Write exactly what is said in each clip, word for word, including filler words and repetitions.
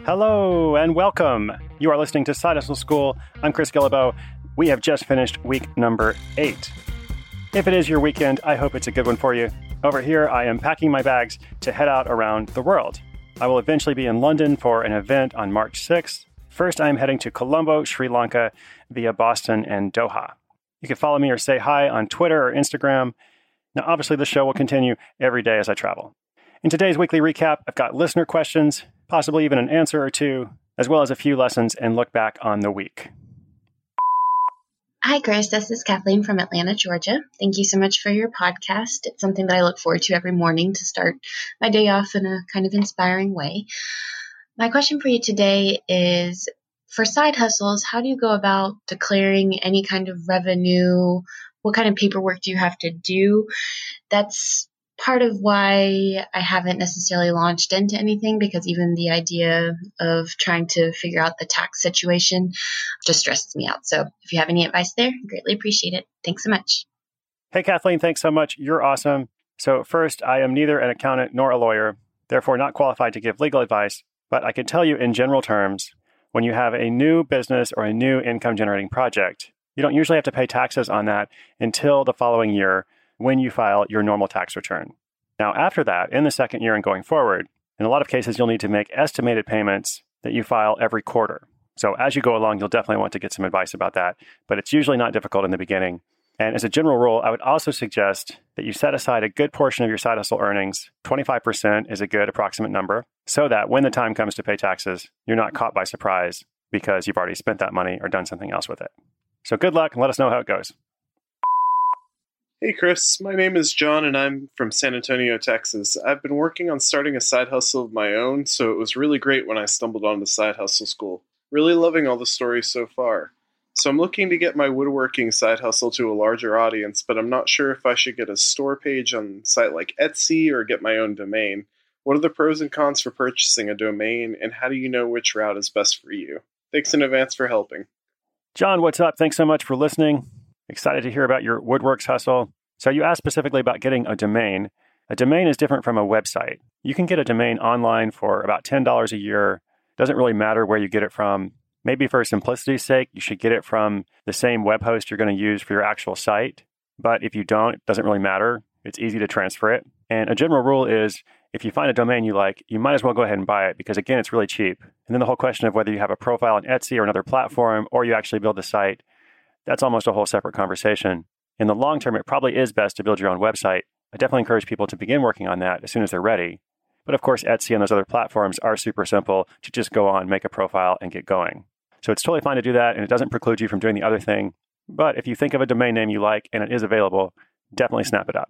Hello and welcome. You are listening to Side Hustle School. I'm Chris Guillebeau. We have just finished week number eight. If it is your weekend, I hope it's a good one for you. Over here, I am packing my bags to head out around the world. I will eventually be in London for an event on March sixth. First, I am heading to Colombo, Sri Lanka via Boston and Doha. You can follow me or say hi on Twitter or Instagram. Now, obviously, the show will continue every day as I travel. In today's weekly recap, I've got listener questions, possibly even an answer or two, as well as a few lessons and look back on the week. Hi, Chris. This is Kathleen from Atlanta, Georgia. Thank you so much for your podcast. It's something that I look forward to every morning to start my day off in a kind of inspiring way. My question for you today is, for side hustles, how do you go about declaring any kind of revenue? What kind of paperwork do you have to do? That's part of why I haven't necessarily launched into anything, because even the idea of trying to figure out the tax situation just stresses me out. So if you have any advice there, I greatly appreciate it. Thanks so much. Hey, Kathleen, thanks so much. You're awesome. So first, I am neither an accountant nor a lawyer, therefore not qualified to give legal advice, but I can tell you in general terms, when you have a new business or a new income generating project, you don't usually have to pay taxes on that until the following year when you file your normal tax return. Now, after that, in the second year and going forward, in a lot of cases, you'll need to make estimated payments that you file every quarter. So as you go along, you'll definitely want to get some advice about that, but it's usually not difficult in the beginning. And as a general rule, I would also suggest that you set aside a good portion of your side hustle earnings. twenty-five percent is a good approximate number, so that when the time comes to pay taxes, you're not caught by surprise because you've already spent that money or done something else with it. So good luck and let us know how it goes. Hey Chris, my name is John and I'm from San Antonio, Texas. I've been working on starting a side hustle of my own, so it was really great when I stumbled onto Side Hustle School. Really loving all the stories so far. So I'm looking to get my woodworking side hustle to a larger audience, but I'm not sure if I should get a store page on a site like Etsy or get my own domain. What are the pros and cons for purchasing a domain, and how do you know which route is best for you? Thanks in advance for helping. John, what's up? Thanks so much for listening. Excited to hear about your Woodworks hustle. So you asked specifically about getting a domain. A domain is different from a website. You can get a domain online for about ten dollars a year. Doesn't really matter where you get it from. Maybe for simplicity's sake, you should get it from the same web host you're going to use for your actual site. But if you don't, it doesn't really matter. It's easy to transfer it. And a general rule is, if you find a domain you like, you might as well go ahead and buy it because, again, it's really cheap. And then the whole question of whether you have a profile on Etsy or another platform, or you actually build the site, that's almost a whole separate conversation. In the long term, it probably is best to build your own website. I definitely encourage people to begin working on that as soon as they're ready. But of course, Etsy and those other platforms are super simple to just go on, make a profile, and get going. So it's totally fine to do that, and it doesn't preclude you from doing the other thing. But if you think of a domain name you like and it is available, definitely snap it up.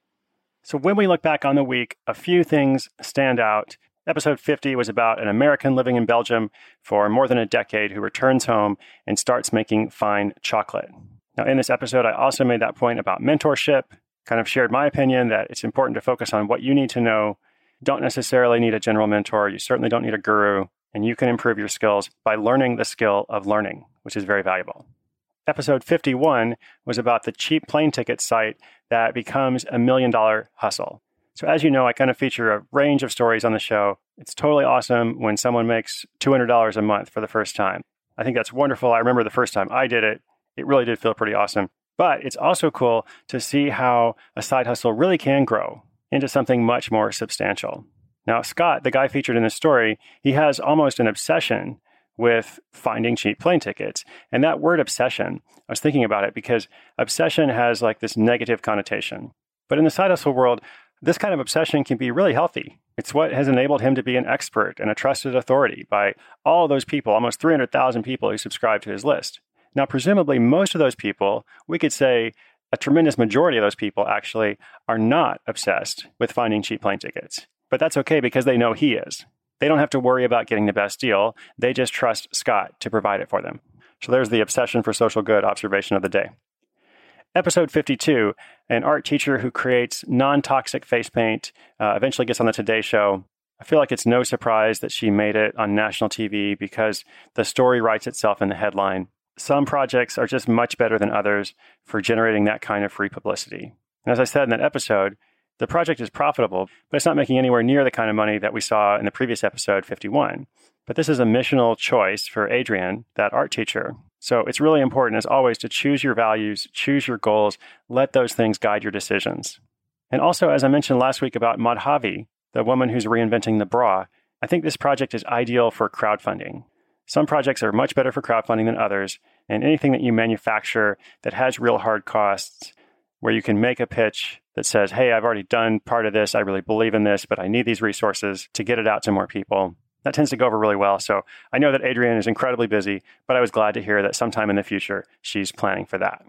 So when we look back on the week, a few things stand out. Episode fifty was about an American living in Belgium for more than a decade who returns home and starts making fine chocolate. Now, in this episode, I also made that point about mentorship, kind of shared my opinion that it's important to focus on what you need to know. Don't necessarily need a general mentor. You certainly don't need a guru, and you can improve your skills by learning the skill of learning, which is very valuable. Episode fifty-one was about the cheap plane ticket site that becomes a million dollar hustle. So as you know, I kind of feature a range of stories on the show. It's totally awesome when someone makes two hundred dollars a month for the first time. I think that's wonderful. I remember the first time I did it. It really did feel pretty awesome. But it's also cool to see how a side hustle really can grow into something much more substantial. Now, Scott, the guy featured in this story, he has almost an obsession with finding cheap plane tickets. And that word obsession, I was thinking about it because obsession has like this negative connotation. But in the side hustle world, this kind of obsession can be really healthy. It's what has enabled him to be an expert and a trusted authority by all those people, almost three hundred thousand people who subscribe to his list. Now, presumably, most of those people, we could say a tremendous majority of those people actually are not obsessed with finding cheap plane tickets. But that's okay because they know he is. They don't have to worry about getting the best deal. They just trust Scott to provide it for them. So there's the obsession for social good observation of the day. Episode fifty-two, an art teacher who creates non-toxic face paint, uh, eventually gets on the Today Show. I feel like it's no surprise that she made it on national T V because the story writes itself in the headline. Some projects are just much better than others for generating that kind of free publicity. And as I said in that episode, the project is profitable, but it's not making anywhere near the kind of money that we saw in the previous episode, fifty-one. But this is a missional choice for Adrienne, that art teacher. So it's really important, as always, to choose your values, choose your goals, let those things guide your decisions. And also, as I mentioned last week about Madhavi, the woman who's reinventing the bra, I think this project is ideal for crowdfunding. Some projects are much better for crowdfunding than others, and anything that you manufacture that has real hard costs, where you can make a pitch that says, hey, I've already done part of this, I really believe in this, but I need these resources to get it out to more people. That tends to go over really well. So I know that Adrienne is incredibly busy, but I was glad to hear that sometime in the future, she's planning for that.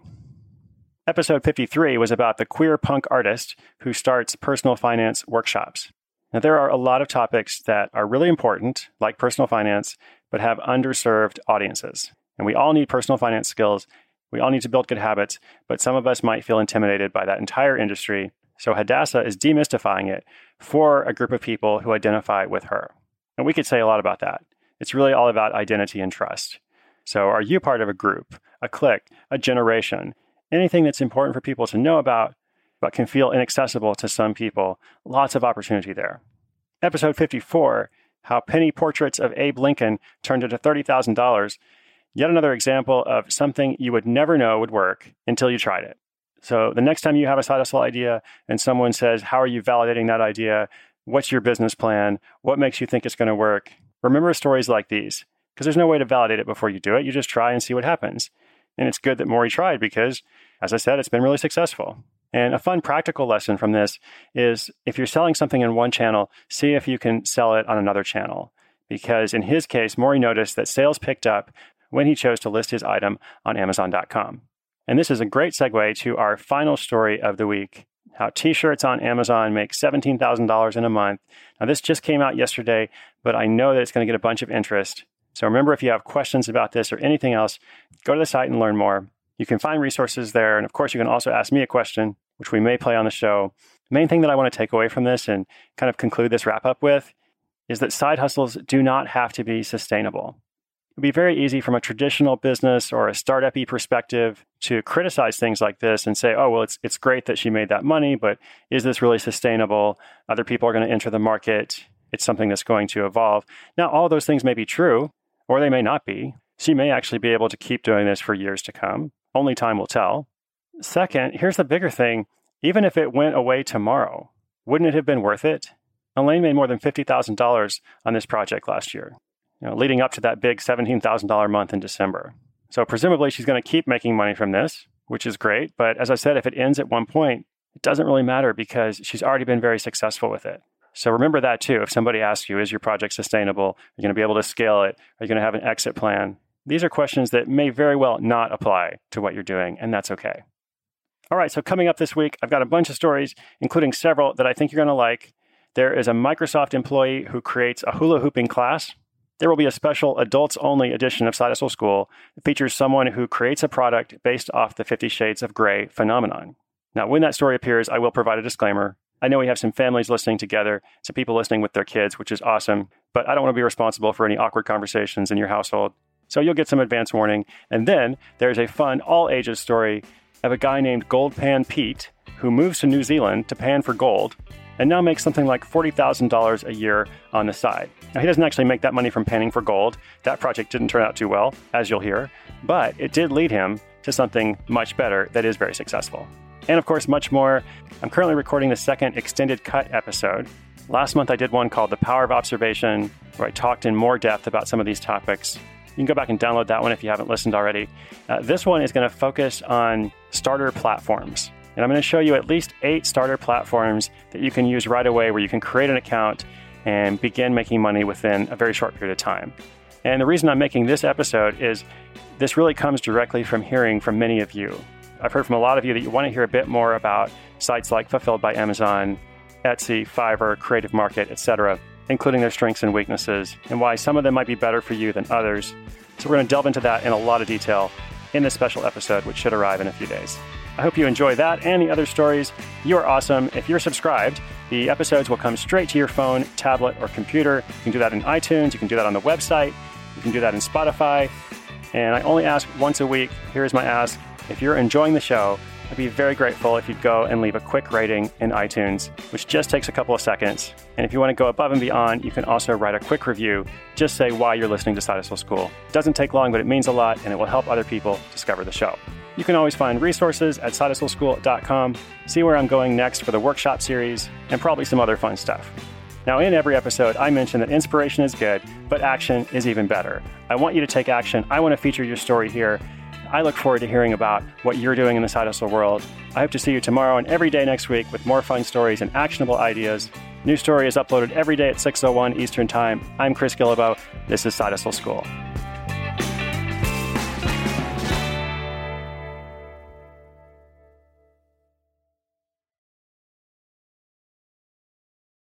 Episode fifty-three was about the queer punk artist who starts personal finance workshops. Now, there are a lot of topics that are really important, like personal finance, but have underserved audiences. And we all need personal finance skills. We all need to build good habits, but some of us might feel intimidated by that entire industry. So Hadassah is demystifying it for a group of people who identify with her. And we could say a lot about that. It's really all about identity and trust. So are you part of a group, a clique, a generation, anything that's important for people to know about, but can feel inaccessible to some people? Lots of opportunity there. Episode fifty-four, how penny portraits of Abe Lincoln turned into thirty thousand dollars. Yet another example of something you would never know would work until you tried it. So the next time you have a side hustle idea and someone says, how are you validating that idea? What's your business plan? What makes you think it's going to work? Remember stories like these, because there's no way to validate it before you do it. You just try and see what happens. And it's good that Maury tried because, as I said, it's been really successful. And a fun practical lesson from this is if you're selling something in one channel, see if you can sell it on another channel. Because in his case, Maury noticed that sales picked up when he chose to list his item on Amazon dot com. And this is a great segue to our final story of the week, how t-shirts on Amazon make seventeen thousand dollars in a month. Now, this just came out yesterday, but I know that it's going to get a bunch of interest. So remember, if you have questions about this or anything else, go to the site and learn more. You can find resources there. And of course, you can also ask me a question, which we may play on the show. The main thing that I want to take away from this and kind of conclude this wrap up with is that side hustles do not have to be sustainable. It would be very easy from a traditional business or a startup-y perspective to criticize things like this and say, oh, well, it's it's great that she made that money, but is this really sustainable? Other people are going to enter the market. It's something that's going to evolve. Now, all those things may be true, or they may not be. She may actually be able to keep doing this for years to come. Only time will tell. Second, here's the bigger thing. Even if it went away tomorrow, wouldn't it have been worth it? Elaine made more than fifty thousand dollars on this project last year, you know, leading up to that big seventeen thousand dollars month in December. So presumably she's going to keep making money from this, which is great. But as I said, if it ends at one point, it doesn't really matter because she's already been very successful with it. So remember that too. If somebody asks you, is your project sustainable? Are you going to be able to scale it? Are you going to have an exit plan? These are questions that may very well not apply to what you're doing, and that's okay. All right, so coming up this week, I've got a bunch of stories, including several that I think you're going to like. There is a Microsoft employee who creates a hula hooping class. There will be a special adults-only edition of Side Hustle School that features someone who creates a product based off the Fifty Shades of Grey phenomenon. Now, when that story appears, I will provide a disclaimer. I know we have some families listening together, some people listening with their kids, which is awesome, but I don't want to be responsible for any awkward conversations in your household. So you'll get some advance warning. And then there's a fun all-ages story of a guy named Gold Pan Pete who moves to New Zealand to pan for gold and now makes something like forty thousand dollars a year on the side. Now, he doesn't actually make that money from panning for gold. That project didn't turn out too well, as you'll hear, but it did lead him to something much better that is very successful. And of course, much more. I'm currently recording the second extended cut episode. Last month, I did one called The Power of Observation, where I talked in more depth about some of these topics. You can go back and download that one if you haven't listened already. Uh, this one is going to focus on starter platforms. And I'm going to show you at least eight starter platforms that you can use right away where you can create an account and begin making money within a very short period of time. And the reason I'm making this episode is this really comes directly from hearing from many of you. I've heard from a lot of you that you want to hear a bit more about sites like Fulfilled by Amazon, Etsy, Fiverr, Creative Market, et cetera, including their strengths and weaknesses, and why some of them might be better for you than others. So we're going to delve into that in a lot of detail in this special episode, which should arrive in a few days. I hope you enjoy that and the other stories. You are awesome. If you're subscribed, the episodes will come straight to your phone, tablet, or computer. You can do that in iTunes. You can do that on the website. You can do that in Spotify. And I only ask once a week. Here's my ask. If you're enjoying the show I'd be very grateful if you'd go and leave a quick rating in iTunes, which just takes a couple of seconds. And if you want to go above and beyond, you can also write a quick review. Just say why you're listening to Side Hustle School. It doesn't take long, but it means a lot, and it will help other people discover the show. You can always find resources at side hustle school dot com, see where I'm going next for the workshop series, and probably some other fun stuff. Now, in every episode, I mention that inspiration is good, but action is even better. I want you to take action. I want to feature your story here. I look forward to hearing about what you're doing in the side hustle world. I hope to see you tomorrow and every day next week with more fun stories and actionable ideas. New story is uploaded every day at six oh one Eastern Time. I'm Chris Guillebeau. This is Side Hustle School.